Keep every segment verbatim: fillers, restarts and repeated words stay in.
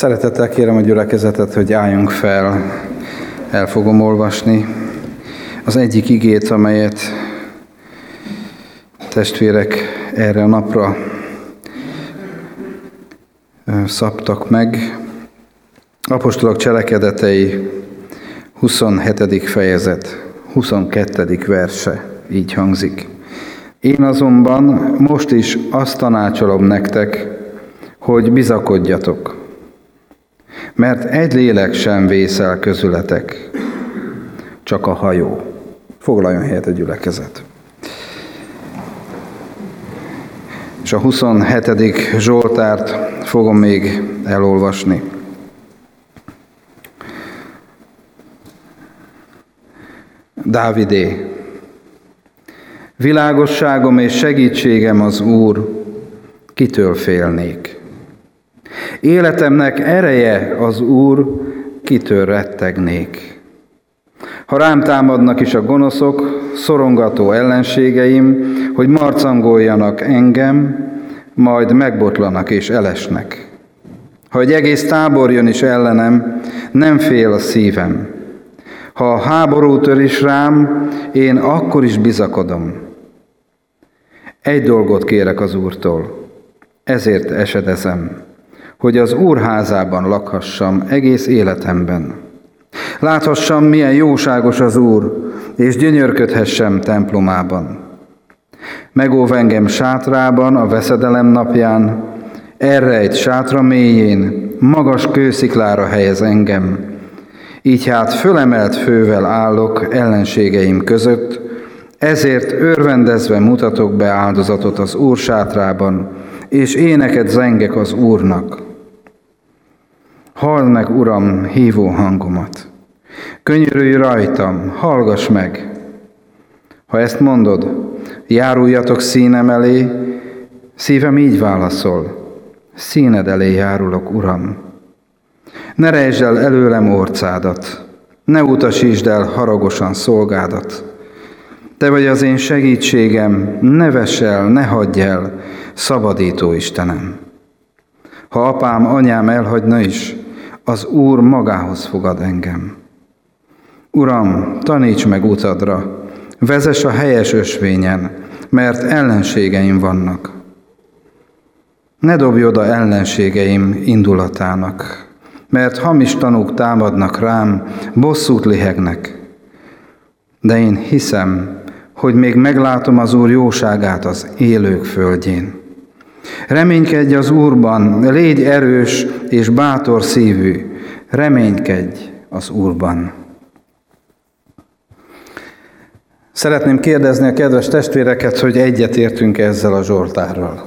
Szeretettel kérem a gyülekezetet, hogy álljunk fel, el fogom olvasni az egyik igét, amelyet testvérek erre a napra szabtak meg. Apostolok cselekedetei huszonhetedik fejezet, huszonkettedik verse, így hangzik. Én azonban most is azt tanácsolom nektek, hogy bizakodjatok, mert egy lélek sem vészel közületek, csak a hajó. Foglaljon helyet a gyülekezet. És a huszonhetedik Zsoltárt fogom még elolvasni. Dávidé. Világosságom és segítségem az Úr, kitől félnék? Életemnek ereje az Úr, kitől rettegnék? Ha rám támadnak is a gonoszok, szorongató ellenségeim, hogy marcangoljanak engem, majd megbotlanak és elesnek. Ha egy egész tábor jön is ellenem, nem fél a szívem. Ha a háború tör is rám, én akkor is bizakodom. Egy dolgot kérek az Úrtól, ezért esedezem, hogy az Úr házában lakhassam egész életemben. Láthassam, milyen jóságos az Úr, és gyönyörködhessem templomában. Megóv engem sátrában a veszedelem napján, elrejt sátra mélyén, magas kősziklára helyez engem. Így hát fölemelt fővel állok ellenségeim között, ezért örvendezve mutatok be áldozatot az Úr sátrában, és éneket zengek az Úrnak. Halld meg, Uram, hívó hangomat! Könyörülj rajtam, hallgass meg! Ha ezt mondod, járuljatok színem elé, szívem így válaszol, színed elé járulok, Uram. Ne rejtsd el előlem orcádat, ne utasítsd el haragosan szolgádat. Te vagy az én segítségem, ne vess el, ne hagyj el, szabadító Istenem. Ha apám, anyám elhagyna is, az Úr magához fogad engem. Uram, taníts meg utadra, vezess a helyes ösvényen, mert ellenségeim vannak. Ne dobj oda ellenségeim indulatának, mert hamis tanúk támadnak rám, bosszút lihegnek. De én hiszem, hogy még meglátom az Úr jóságát az élők földjén. Reménykedj az Úrban, légy erős és bátor szívű, reménykedj az Úrban. Szeretném kérdezni a kedves testvéreket, hogy egyetértünk ezzel a Zsoltárral.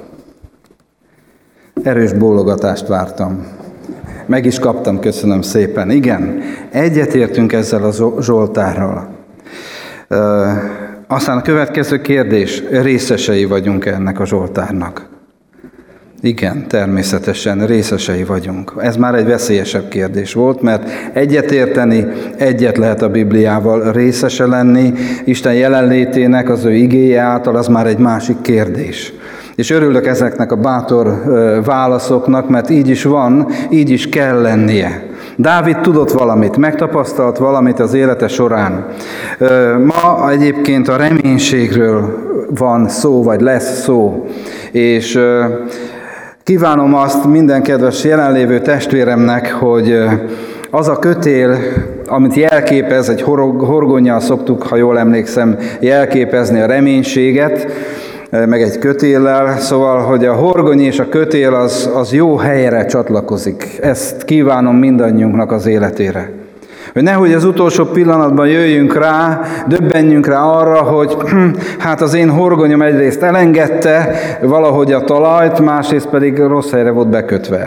Erős bólogatást vártam. Meg is kaptam, köszönöm szépen. Igen, egyetértünk ezzel a Zsoltárral. Aztán a következő kérdés, részesei vagyunk ennek a Zsoltárnak. Igen, természetesen részesei vagyunk. Ez már egy veszélyesebb kérdés volt, mert egyetérteni, egyet lehet a Bibliával, részese lenni, Isten jelenlétének, az ő igéje által, az már egy másik kérdés. És örülök ezeknek a bátor válaszoknak, mert így is van, így is kell lennie. Dávid tudott valamit, megtapasztalt valamit az élete során. Ma egyébként a reménységről van szó, vagy lesz szó, és kívánom azt minden kedves jelenlévő testvéremnek, hogy az a kötél, amit jelképez, egy horgonnyal szoktuk, ha jól emlékszem, jelképezni a reménységet, meg egy kötéllel, szóval, hogy a horgony és a kötél az, az jó helyre csatlakozik. Ezt kívánom mindannyiunknak az életére. Hogy nehogy az utolsó pillanatban jöjjünk rá, döbbenjünk rá arra, hogy hát az én horgonyom egyrészt elengedte valahogy a talajt, másrészt pedig rossz helyre volt bekötve.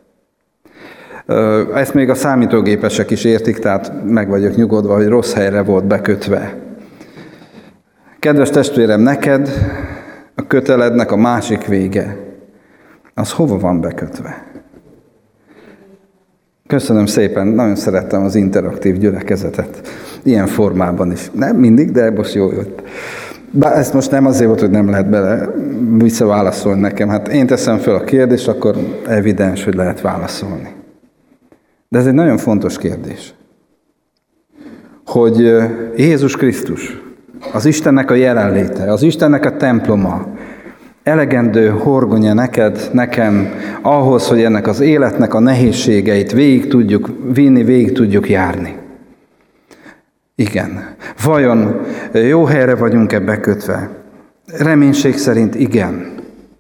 Ezt még a számítógépesek is értik, tehát meg vagyok nyugodva, hogy rossz helyre volt bekötve. Kedves testvérem, neked a kötelednek a másik vége, az hova van bekötve? Köszönöm szépen, nagyon szerettem az interaktív gyülekezetet. Ilyen formában is. Nem mindig, de most jó jött. Bár ezt most nem azért volt, hogy nem lehet bele visszaválaszolni nekem. Hát én teszem fel a kérdést, akkor evidens, hogy lehet válaszolni. De ez egy nagyon fontos kérdés, hogy Jézus Krisztus, az Istennek a jelenléte, az Istennek a temploma, elegendő horgonya neked, nekem, ahhoz, hogy ennek az életnek a nehézségeit végig tudjuk vinni, végig tudjuk járni. Igen. Vajon jó helyre vagyunk-e bekötve? Reménység szerint igen.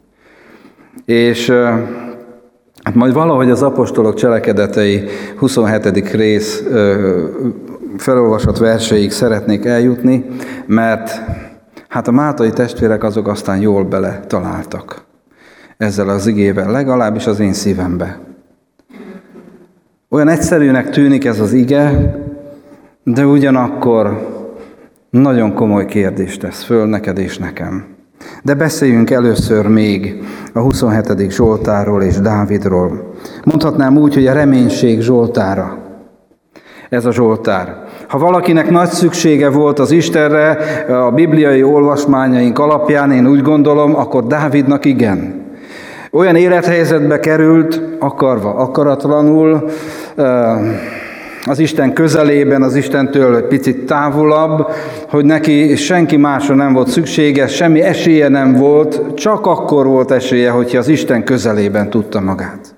És hát majd valahogy az apostolok cselekedetei huszonhetedik rész felolvasott verseig szeretnék eljutni, mert hát a máltai testvérek azok aztán jól bele találtak ezzel az igével, legalábbis az én szívembe. Olyan egyszerűnek tűnik ez az ige, de ugyanakkor nagyon komoly kérdést tesz föl neked és nekem. De beszéljünk először még a huszonhetedik Zsoltárról és Dávidról. Mondhatnám úgy, hogy a reménység Zsoltára. Ez a Zsoltár. Ha valakinek nagy szüksége volt az Istenre a bibliai olvasmányaink alapján, én úgy gondolom, akkor Dávidnak igen. Olyan élethelyzetbe került, akarva, akaratlanul, az Isten közelében, az Istentől egy picit távolabb, hogy neki senki másra nem volt szüksége, semmi esélye nem volt, csak akkor volt esélye, hogyha az Isten közelében tudta magát.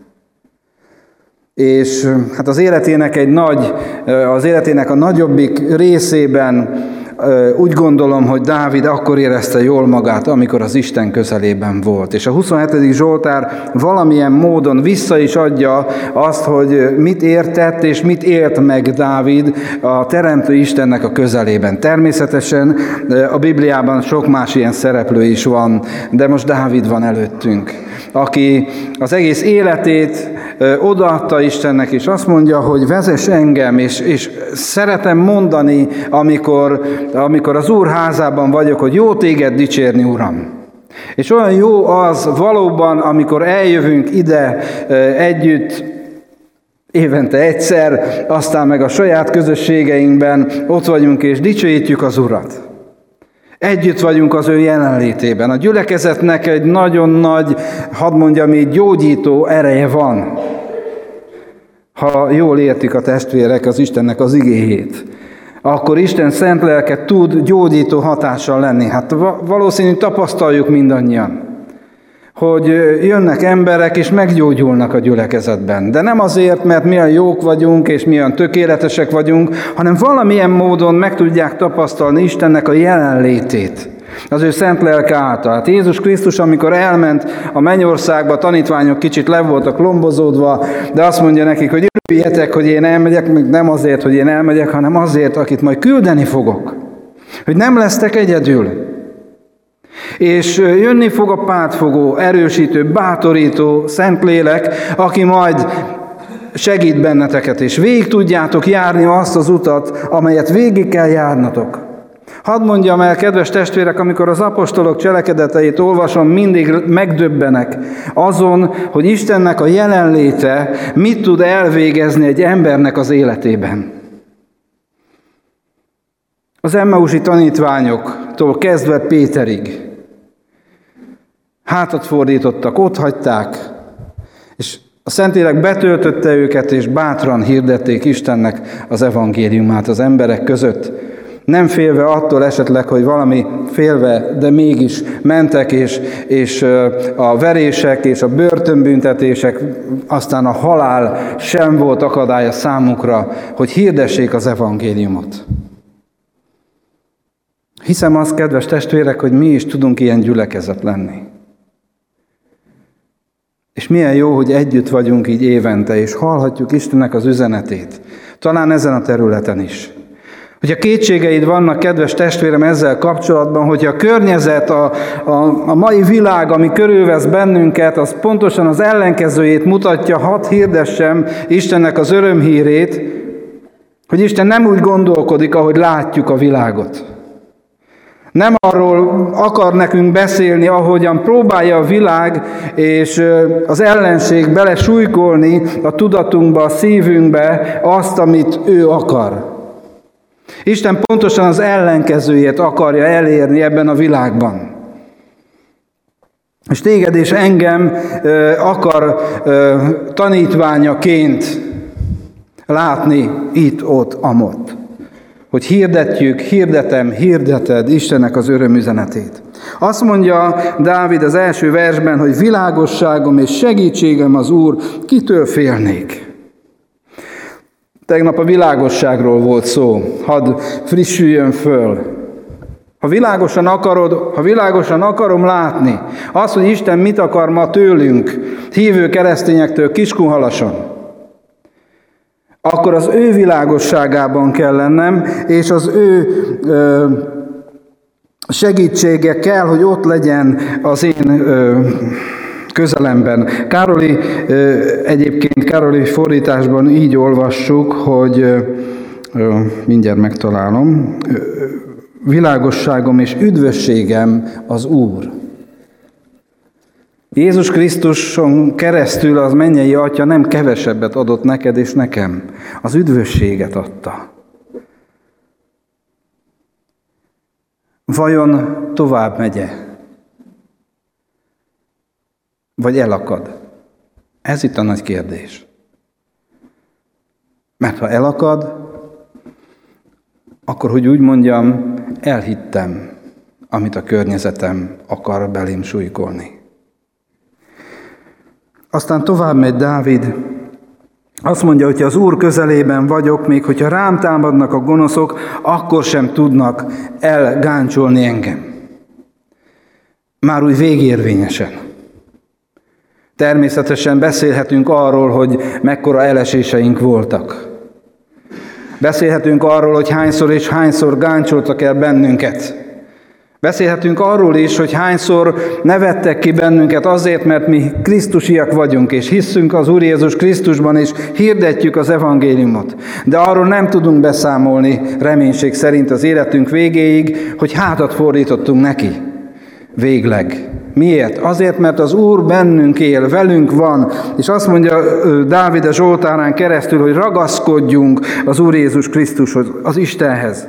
És hát az életének egy nagy, az életének a nagyobbik részében úgy gondolom, hogy Dávid akkor érezte jól magát, amikor az Isten közelében volt. És a huszonhetedik Zsoltár valamilyen módon vissza is adja azt, hogy mit értett és mit élt meg Dávid a Teremtő Istennek a közelében. Természetesen a Bibliában sok más ilyen szereplő is van, de most Dávid van előttünk, aki az egész életét odaadta Istennek, és azt mondja, hogy vezess engem, és, és szeretem mondani, amikor, amikor az Úr házában vagyok, hogy jó téged dicsérni, Uram. És olyan jó az valóban, amikor eljövünk ide együtt, évente egyszer, aztán meg a saját közösségeinkben ott vagyunk és dicsőítjük az Urat. Együtt vagyunk az ő jelenlétében. A gyülekezetnek egy nagyon nagy, hadd mondjam így, gyógyító ereje van. Ha jól értik a testvérek az Istennek az igéjét, akkor Isten szent lelke tud gyógyító hatással lenni. Hát valószínű tapasztaljuk mindannyian, hogy jönnek emberek és meggyógyulnak a gyülekezetben. De nem azért, mert mi olyan jók vagyunk és mi olyan tökéletesek vagyunk, hanem valamilyen módon meg tudják tapasztalni Istennek a jelenlétét az ő szent lelke által. Hát Jézus Krisztus, amikor elment a mennyországba, a tanítványok kicsit le voltak lombozódva, de azt mondja nekik, hogy örüljetek, hogy én elmegyek, még nem azért, hogy én elmegyek, hanem azért, akit majd küldeni fogok. Hogy nem lesztek egyedül. És jönni fog a pártfogó, erősítő, bátorító Szentlélek, aki majd segít benneteket, és végig tudjátok járni azt az utat, amelyet végig kell járnatok. Hadd mondjam el, kedves testvérek, amikor az apostolok cselekedeteit olvasom, mindig megdöbbenek azon, hogy Istennek a jelenléte mit tud elvégezni egy embernek az életében. Az emmausi tanítványoktól kezdve Péterig hátat fordítottak, ott hagyták, és a Szentlélek betöltötte őket, és bátran hirdették Istennek az evangéliumát az emberek között. Nem félve attól esetleg, hogy valami félve, de mégis mentek, és, és a verések és a börtönbüntetések, aztán a halál sem volt akadálya számukra, hogy hirdessék az evangéliumot. Hiszem azt, kedves testvérek, hogy mi is tudunk ilyen gyülekezet lenni. És milyen jó, hogy együtt vagyunk így évente, és hallhatjuk Istennek az üzenetét. Talán ezen a területen is. Hogyha kétségeid vannak, kedves testvérem, ezzel kapcsolatban, hogy a környezet, a, a, a mai világ, ami körülvesz bennünket, az pontosan az ellenkezőjét mutatja, hadd hirdessem Istennek az örömhírét, hogy Isten nem úgy gondolkodik, ahogy látjuk a világot. Nem arról akar nekünk beszélni, ahogyan próbálja a világ és az ellenség belesújkolni a tudatunkba, a szívünkbe azt, amit ő akar. Isten pontosan az ellenkezőjét akarja elérni ebben a világban. És téged és engem akar tanítványaként látni itt, ott, amott. Hogy hirdetjük, hirdetem, hirdeted Istennek az örömüzenetét. Azt mondja Dávid az első versben, hogy világosságom és segítségem az Úr, kitől félnék? Tegnap a világosságról volt szó, hadd frissüljön föl. Ha világosan akarod, ha világosan akarom látni azt, hogy Isten mit akar ma tőlünk, hívő keresztényektől Kiskunhalason, akkor az ő világosságában kell lennem, és az ő ö, segítsége kell, hogy ott legyen az én ö, közelemben. Károli, ö, egyébként Károli fordításban így olvassuk, hogy ö, mindjárt megtalálom, ö, világosságom és üdvösségem az Úr. Jézus Krisztuson keresztül az mennyei Atya nem kevesebbet adott neked és nekem. Az üdvösséget adta. Vajon tovább megye? Vagy elakad? Ez itt a nagy kérdés. Mert ha elakad, akkor, hogy úgy mondjam, elhittem, amit a környezetem akar belém súlykolni. Aztán tovább megy Dávid, azt mondja, hogy ha az Úr közelében vagyok, még hogyha rám támadnak a gonoszok, akkor sem tudnak elgáncsolni engem. Már úgy végérvényesen. Természetesen beszélhetünk arról, hogy mekkora eleséseink voltak. Beszélhetünk arról, hogy hányszor és hányszor gáncsoltak el bennünket. Beszélhetünk arról is, hogy hányszor nevettek ki bennünket azért, mert mi krisztusiak vagyunk, és hiszünk az Úr Jézus Krisztusban, és hirdetjük az evangéliumot. De arról nem tudunk beszámolni reménység szerint az életünk végéig, hogy hátat fordítottunk neki. Végleg. Miért? Azért, mert az Úr bennünk él, velünk van, és azt mondja Dávid a Zsoltárán keresztül, hogy ragaszkodjunk az Úr Jézus Krisztushoz, az Istenhez.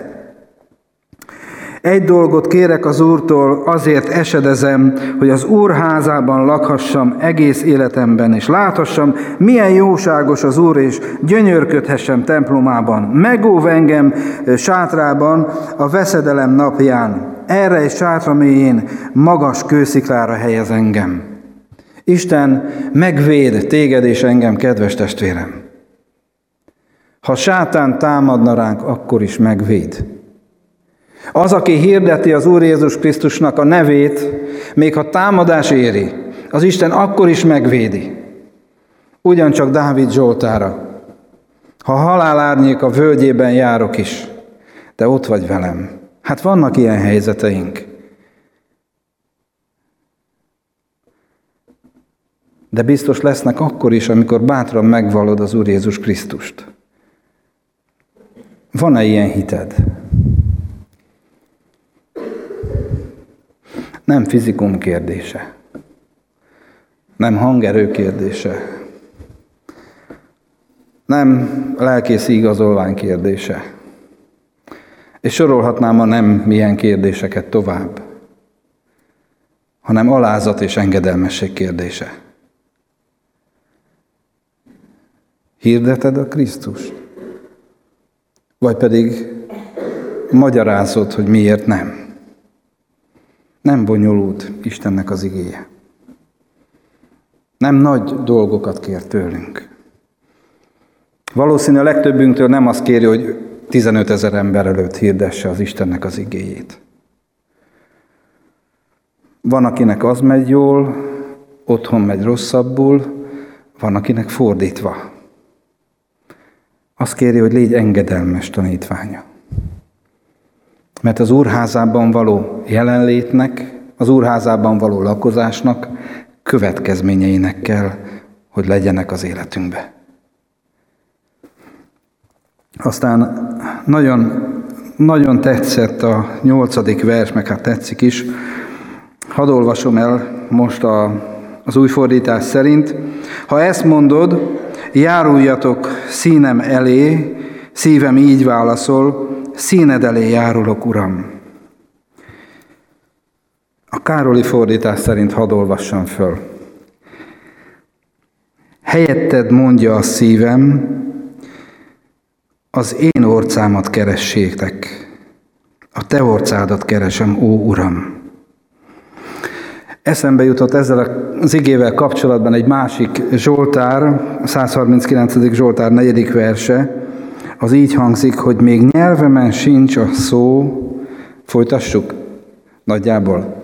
Egy dolgot kérek az Úrtól, azért esedezem, hogy az Úr házában lakhassam egész életemben, és láthassam, milyen jóságos az Úr, és gyönyörködhessem templomában. Megóv engem sátrában a veszedelem napján. Erre egy sátra mélyén magas kősziklára helyez engem. Isten megvéd téged és engem, kedves testvérem. Ha sátán támadna ránk, akkor is megvéd. Az, aki hirdeti az Úr Jézus Krisztusnak a nevét, még ha támadás éri, az Isten akkor is megvédi. Ugyancsak Dávid Zsoltára. Ha halál árnyék a völgyében járok is, de ott vagy velem. Hát vannak ilyen helyzeteink. De biztos lesznek akkor is, amikor bátran megvallod az Úr Jézus Krisztust. Van-e ilyen hited? Nem fizikum kérdése. Nem hangerő kérdése. Nem lelkészi igazolvány kérdése. És sorolhatnám a nem milyen kérdéseket tovább, hanem alázat és engedelmesség kérdése. Hirdeted a Krisztust? Vagy pedig magyarázod, hogy miért nem? Nem bonyolult Istennek az igéje. Nem nagy dolgokat kér tőlünk. Valószínű a legtöbbünktől nem azt kéri, hogy tizenötezer ember előtt hirdesse az Istennek az igéjét. Van, akinek az megy jól, otthon megy rosszabbul, van, akinek fordítva. Azt kéri, hogy légy engedelmes tanítványa. Mert az Úrházában való jelenlétnek, az Úrházában való lakozásnak következményeinek kell, hogy legyenek az életünkbe. Aztán nagyon, nagyon tetszett a nyolcadik vers, meg hát tetszik is. Hadd olvasom el most a, az új fordítás szerint. Ha ezt mondod, járuljatok színem elé, szívem így válaszol, színed elé járulok, Uram. A Károli fordítás szerint hadd olvassam föl. Helyetted mondja a szívem, az én orcámat keressétek, a te orcádat keresem, ó Uram. Eszembe jutott ezzel az igével kapcsolatban egy másik Zsoltár, a százharminckilencedik Zsoltár negyedik verse, az így hangzik, hogy még nyelvemen sincs a szó, folytassuk nagyjából.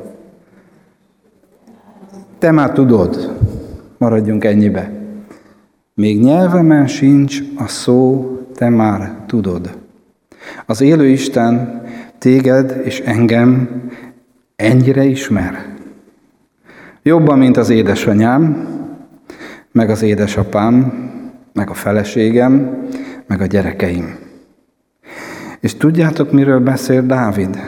Te már tudod, maradjunk ennyibe. Még nyelvemen sincs a szó, te már tudod. Az élő Isten téged és engem ennyire ismer. Jobban, mint az édesanyám, meg az édesapám, meg a feleségem, meg a gyerekeim. És tudjátok, miről beszél Dávid?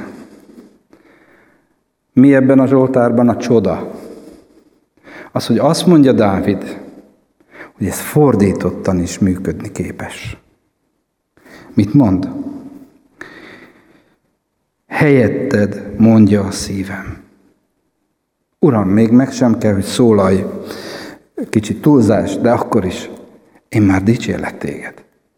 Mi ebben a Zsoltárban a csoda? Az, hogy azt mondja Dávid, hogy ez fordítottan is működni képes. Mit mond? Helyetted mondja a szívem. Uram, még meg sem kell, hogy szólalj, kicsit túlzás, de akkor is én már dicsérlek téged.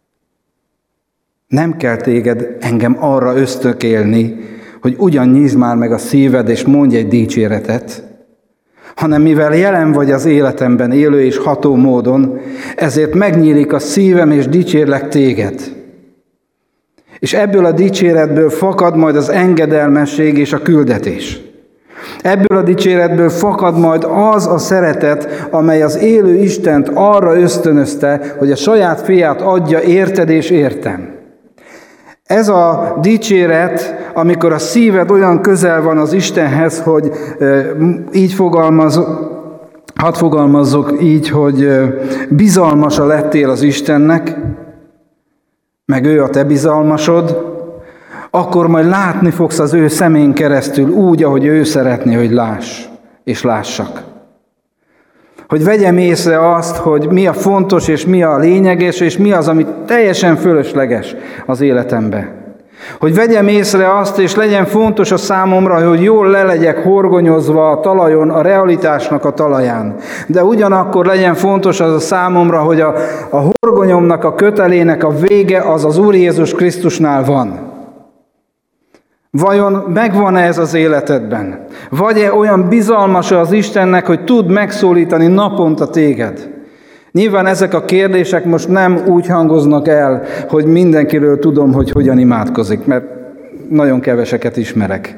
Nem kell téged engem arra ösztökélni, hogy ugyan nyisd már meg a szíved, és mondj egy dicséretet, hanem mivel jelen vagy az életemben élő és ható módon, ezért megnyílik a szívem, és dicsérlek téged. És ebből a dicséretből fakad majd az engedelmesség és a küldetés. Ebből a dicséretből fakad majd az a szeretet, amely az élő Istent arra ösztönözte, hogy a saját fiát adja érted és értem. Ez a dicséret, amikor a szíved olyan közel van az Istenhez, hogy így fogalmaz, hadd fogalmazzuk így, hogy bizalmasa lettél az Istennek, meg ő a te bizalmasod, akkor majd látni fogsz az ő szemén keresztül úgy, ahogy ő szeretné, hogy láss és lássak. Hogy vegyem észre azt, hogy mi a fontos és mi a lényeges, és mi az, ami teljesen fölösleges az életemben. Hogy vegyem észre azt, és legyen fontos a számomra, hogy jól le legyek horgonyozva a talajon, a realitásnak a talaján. De ugyanakkor legyen fontos az a számomra, hogy a, a horgonyomnak, a kötelének a vége az az Úr Jézus Krisztusnál van. Vajon megvan-e ez az életedben? Vagy-e olyan bizalmas az Istennek, hogy tud megszólítani naponta téged? Nyilván ezek a kérdések most nem úgy hangoznak el, hogy mindenkiről tudom, hogy hogyan imádkozik, mert nagyon keveseket ismerek.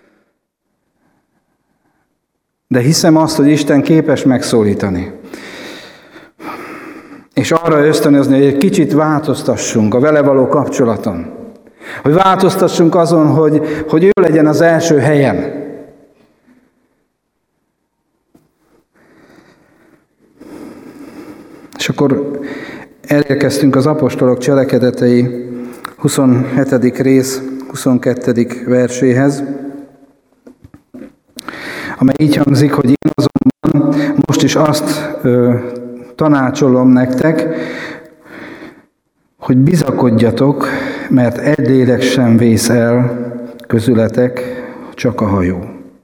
De hiszem azt, hogy Isten képes megszólítani. És arra ösztönözni, hogy egy kicsit változtassunk a vele való kapcsolaton. Hogy változtassunk azon, hogy, hogy ő legyen az első helyen. És akkor elérkeztünk az apostolok cselekedetei huszonhetedik rész huszonkettedik verséhez, amely így hangzik, hogy én azonban most is azt ö, tanácsolom nektek, hogy bizakodjatok, mert egy lélek sem vész el közületek, csak a hajó.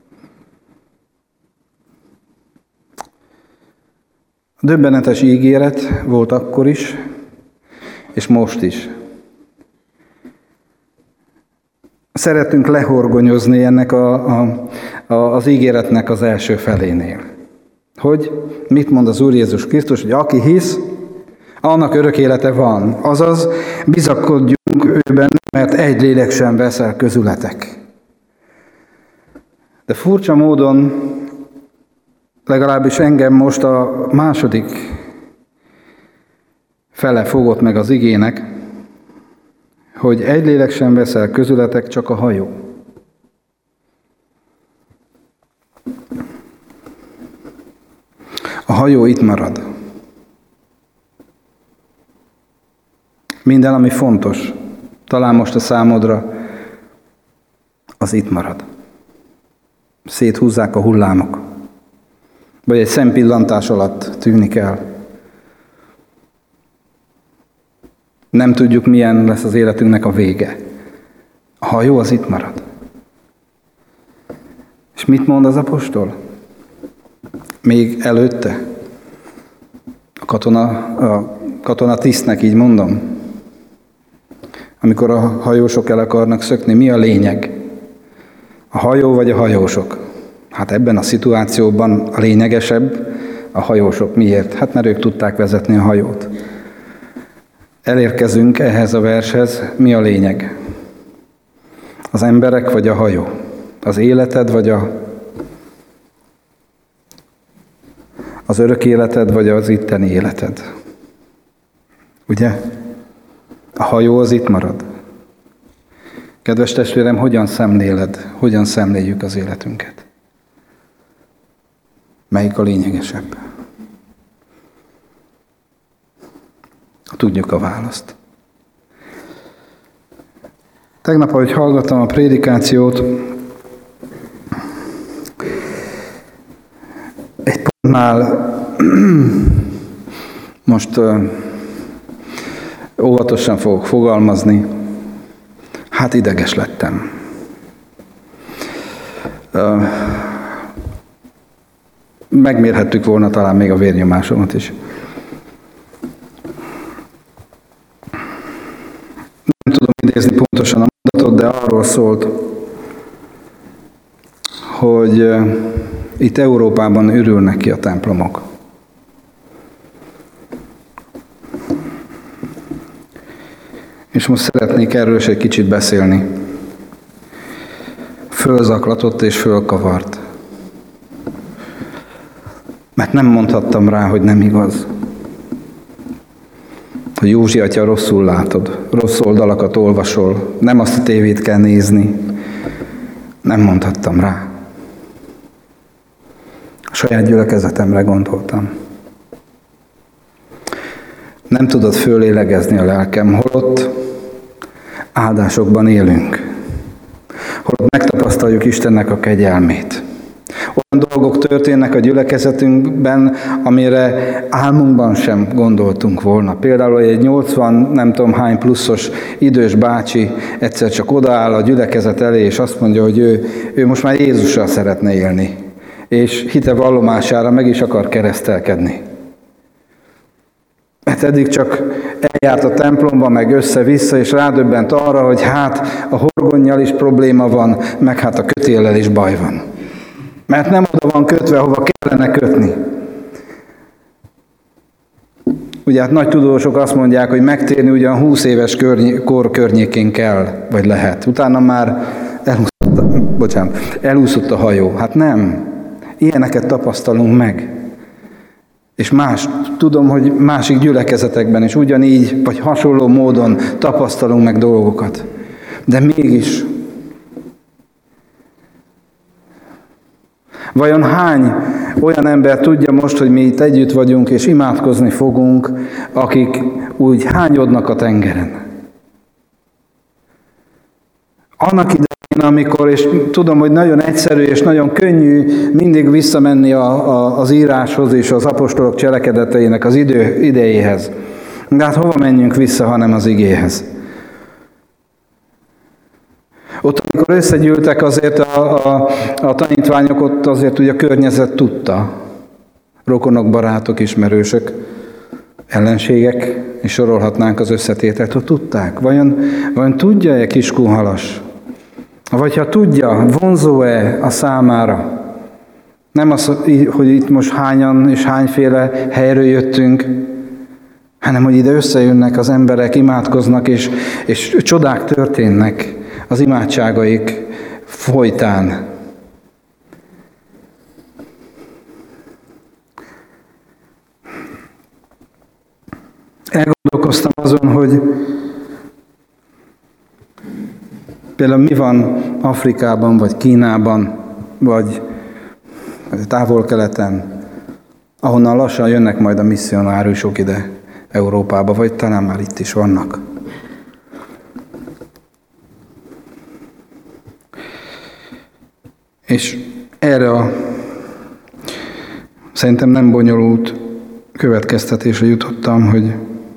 A döbbenetes ígéret volt akkor is, és most is. Szeretünk lehorgonyozni ennek a, a, a, az ígéretnek az első felénél. Hogy mit mond az Úr Jézus Krisztus, hogy aki hisz, annak örök élete van. Azaz, bizakodjunk őben, mert egy lélek sem vesz el közületek. De furcsa módon, legalábbis engem most a második fele fogott meg az igének, hogy egy lélek sem vesz el közületek, csak a hajó. A hajó itt marad. Minden, ami fontos, talán most a számodra, az itt marad. Széthúzzák a hullámok. Vagy egy szempillantás alatt tűnik el. Nem tudjuk, milyen lesz az életünknek a vége. A hajó az itt marad. És mit mond az apostol? Még előtte? A katona, a katona tisztnek így mondom. amikor a hajósok el akarnak szökni, mi a lényeg? A hajó vagy a hajósok? Hát ebben a szituációban a lényegesebb a hajósok. Miért? Hát mert ők tudták vezetni a hajót. Elérkezünk ehhez a vershez, mi a lényeg? Az emberek vagy a hajó? Az életed vagy a az örök életed vagy az itteni életed? Ugye? A hajó az itt marad. Kedves testvérem, hogyan szemléled, hogyan szemléljük az életünket? Melyik a lényegesebb? Tudjuk a választ. Tegnap, ahogy hallgattam a prédikációt, egy pontnál most uh, óvatosan fogok fogalmazni, hát ideges lettem. Uh, megmérhettük volna talán még a vérnyomásomat is. Nem tudom idézni pontosan a mondatot, de arról szólt, hogy uh, itt Európában ürülnek ki a templomok. És most szeretnék erről is egy kicsit beszélni. Fölzaklatott és fölkavart. Mert nem mondhattam rá, hogy nem igaz. Hogy Józsi atya, rosszul látod, rossz oldalakat olvasol, nem azt a tévét kell nézni. Nem mondhattam rá. A saját gyülekezetemre gondoltam. Nem tudod fölélegezni a lelkem, holott áldásokban élünk. Holott megtapasztaljuk Istennek a kegyelmét. Olyan dolgok történnek a gyülekezetünkben, amire álmunkban sem gondoltunk volna. Például egy nyolcvan nem tudom hány pluszos idős bácsi egyszer csak odaáll a gyülekezet elé, és azt mondja, hogy ő, ő most már Jézussal szeretne élni. És hite vallomására meg is akar keresztelkedni. Mert eddig csak eljárt a templomba, meg össze-vissza, és rádöbbent arra, hogy hát a horgonnyal is probléma van, meg hát a kötéllel is baj van. Mert nem oda van kötve, hova kellene kötni. Ugye hát nagy tudósok azt mondják, hogy megtérni ugyan húsz éves körny- kor környékén kell, vagy lehet. Utána már elúszott, bocsánat, elúszott a hajó. Hát nem. Ilyeneket tapasztalunk meg. És más, tudom, hogy másik gyülekezetekben is ugyanígy, vagy hasonló módon tapasztalunk meg dolgokat. De mégis, vajon hány olyan ember tudja most, hogy mi itt együtt vagyunk, és imádkozni fogunk, akik úgy hányodnak a tengeren? Annak idején, amikor, és tudom, hogy nagyon egyszerű és nagyon könnyű mindig visszamenni a, a, az íráshoz és az apostolok cselekedeteinek az idő, idejéhez. De hát hova menjünk vissza, hanem az igéhez? Ott, amikor összegyűltek, azért a, a, a tanítványok, ott azért ugye a környezet tudta. Rokonok, barátok, ismerősök, ellenségek, és sorolhatnánk az összetételt, hogy tudták. Vajon, vajon tudja-e kiskunhalas? Vagy ha tudja, vonzó-e a számára? Nem az, hogy itt most hányan és hányféle helyről jöttünk, hanem hogy ide összejönnek az emberek, imádkoznak, és, és csodák történnek az imádságaik folytán. Elgondolkoztam azon, hogy például mi van Afrikában, vagy Kínában, vagy Távol-Keleten, ahonnan lassan jönnek majd a misszionárusok ide Európába, vagy talán már itt is vannak. És erre a szerintem nem bonyolult következtetésre jutottam, hogy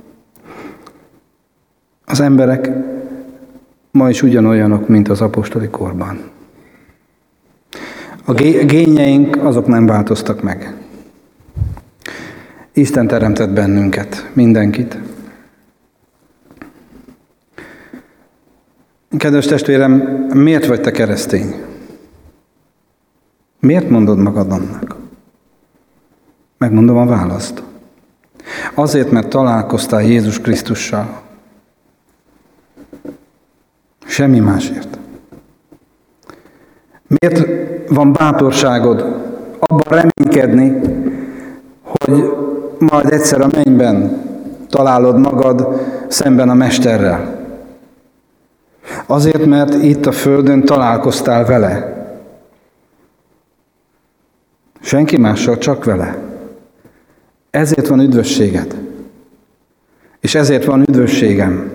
az emberek ma is ugyanolyanok, mint az apostoli korban. A gényeink azok nem változtak meg. Isten teremtett bennünket, mindenkit. Kedves testvérem, miért vagy te keresztény? Miért mondod magad annak? Megmondom a választ. Azért, mert találkoztál Jézus Krisztussal. Semmi másért. Miért van bátorságod abban reménykedni, hogy majd egyszer a mennyben találod magad szemben a Mesterrel? Azért, mert itt a földön találkoztál vele. Senki mással, csak vele. Ezért van üdvösséged. És ezért van üdvösségem.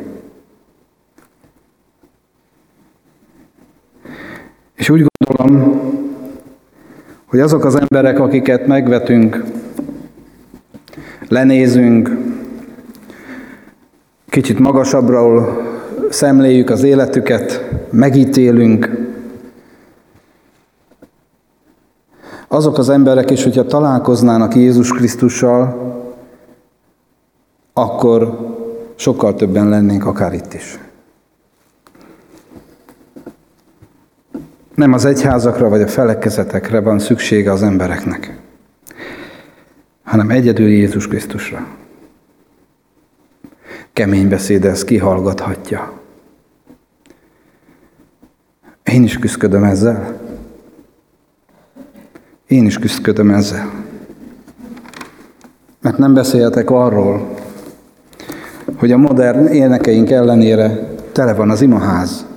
És úgy gondolom, hogy azok az emberek, akiket megvetünk, lenézünk, kicsit magasabbról szemléljük az életüket, megítélünk, azok az emberek is, hogyha találkoznának Jézus Krisztussal, akkor sokkal többen lennénk akár itt is. Nem az egyházakra vagy a felekezetekre van szüksége az embereknek, hanem egyedül Jézus Krisztusra. Kemény beszéd ezt kihallgathatja. Én is küszködöm ezzel. Én is küszködöm ezzel. Mert nem beszélhetek arról, hogy a modern énekeink ellenére tele van az imaház.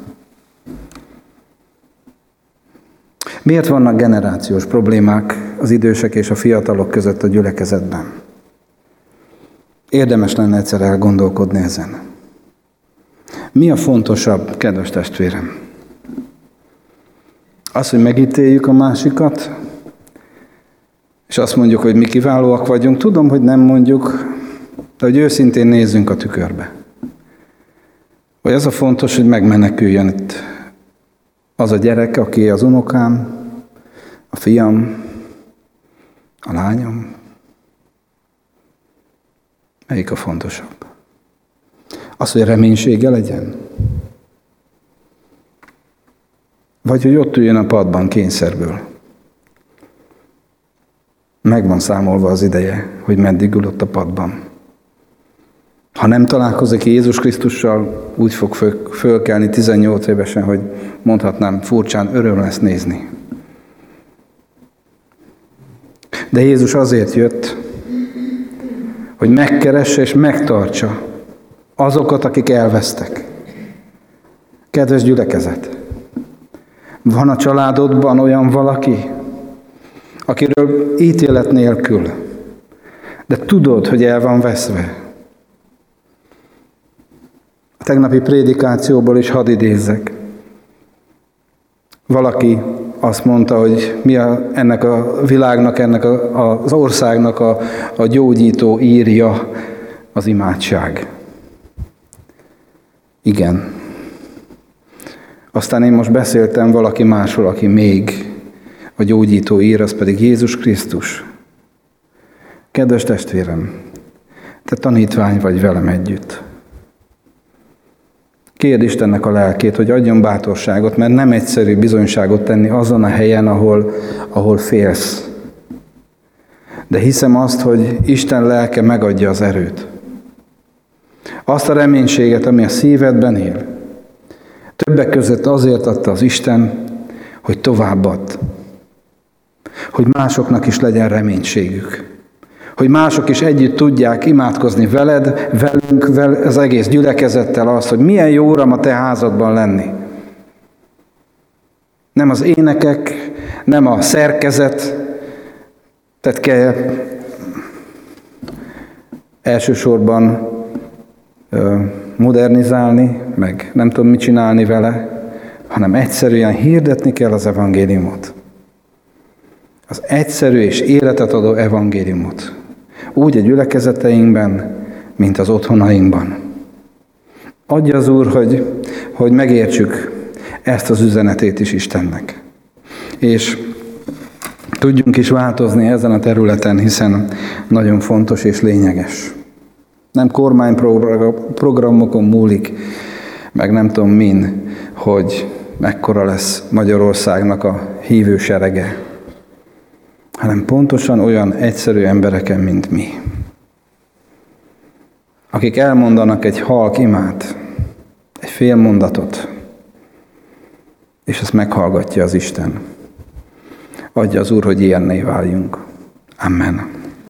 Miért vannak generációs problémák az idősek és a fiatalok között a gyülekezetben? Érdemes lenne egyszer elgondolkodni ezen. Mi a fontosabb, kedves testvérem? Az, hogy megítéljük a másikat, és azt mondjuk, hogy mi kiválóak vagyunk. Tudom, hogy nem mondjuk, de hogy őszintén nézzünk a tükörbe. Vagy az a fontos, hogy megmeneküljön itt az a gyerek, aki az unokám, a fiam, a lányom. Melyik a fontosabb? Az, hogy reménysége legyen? Vagy hogy ott üljön a padban kényszerből? Meg van számolva az ideje, hogy meddig ül ott a padban. Ha nem találkozik Jézus Krisztussal, úgy fog föl, fölkelni tizennyolc évesen, hogy mondhatnám furcsán, öröm lesz nézni. De Jézus azért jött, hogy megkeresse és megtartsa azokat, akik elvesztek. Kedves gyülekezet, van a családodban olyan valaki, akiről ítélet nélkül, de tudod, hogy el van veszve. A tegnapi prédikációból is hadd idézzek. Valaki azt mondta, hogy mi a, ennek a világnak, ennek a, az országnak a, a gyógyító írja az imádság. Igen. Aztán én most beszéltem valaki másról, aki még a gyógyító ír, az pedig Jézus Krisztus. Kedves testvérem, te tanítvány vagy velem együtt. Kérd Istennek a lelkét, hogy adjon bátorságot, mert nem egyszerű bizonyságot tenni azon a helyen, ahol, ahol félsz. De hiszem azt, hogy Isten lelke megadja az erőt. Azt a reménységet, ami a szívedben él. Többek között azért adta az Isten, hogy továbbad. Hogy másoknak is legyen reménységük. Hogy mások is együtt tudják imádkozni veled, velünk, vel, az egész gyülekezettel azt, hogy milyen jó, Uram, a te házadban lenni. Nem az énekek, nem a szerkezet, tehát kell elsősorban modernizálni, meg nem tudom mit csinálni vele, hanem egyszerűen hirdetni kell az evangéliumot. Az egyszerű és életet adó evangéliumot. Úgy a gyülekezeteinkben, mint az otthonainkban. Adja az Úr, hogy, hogy megértsük ezt az üzenetét is Istennek. És tudjunk is változni ezen a területen, hiszen nagyon fontos és lényeges. Nem kormányprogramokon múlik, meg nem tudom min, hogy mekkora lesz Magyarországnak a hívő serege, hanem pontosan olyan egyszerű embereken, mint mi. Akik elmondanak egy halk imát, egy fél mondatot, és ezt meghallgatja az Isten. Adja az Úr, hogy ilyenné váljunk. Amen.